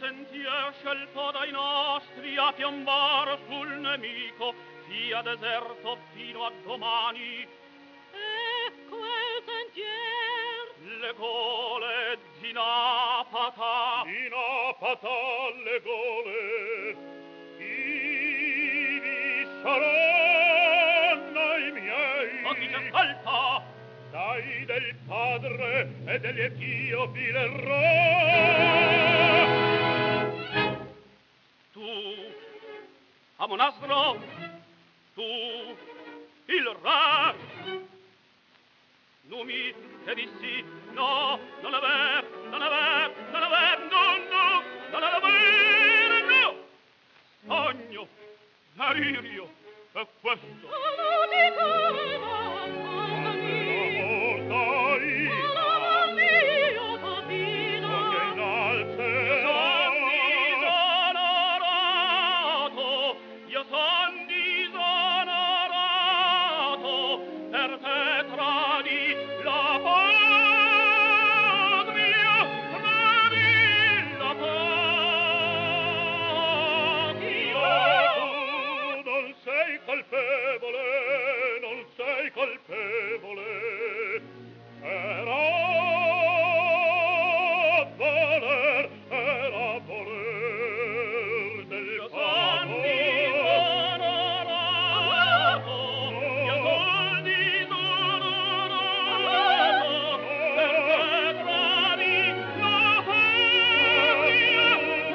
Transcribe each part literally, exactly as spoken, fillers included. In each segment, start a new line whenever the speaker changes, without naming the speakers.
sentier scelto dai nostri a piombar sul nemico sia deserto fino a domani. Ecco il sentier, le gole di Napata,
di Napata le gole, ivi saranno i miei.
Ma chi ci ascolta?
Dai del padre e degli Etiopi le re.
Tu, Amonasro, tu, il re. Numi, che dissi, no, non è ver, non è ver, non è ver, no, no, non è ver, no. Sogno, delirio, è questo. Oh, di
colpevole, non sei colpevole, era voler, era voler del padre. Io son disonorato, perché tradi la patria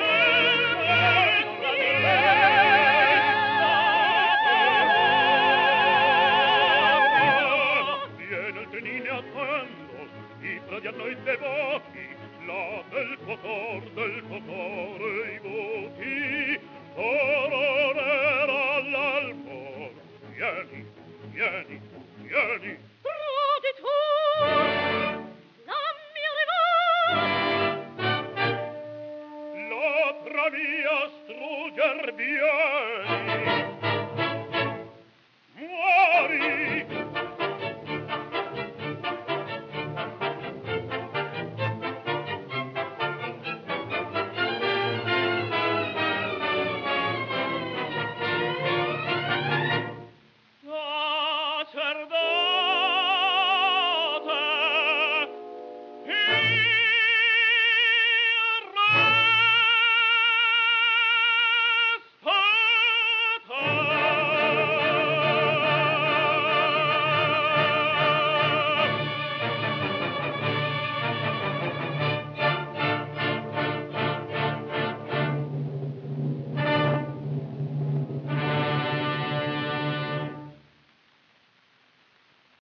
di a noi devoti, là del tuo cor, del tuo cuore i voti, ororera all'albor. Vieni, vieni, vieni.
Trudi tu, non mi arrivar.
L'opera mia strugger vieni.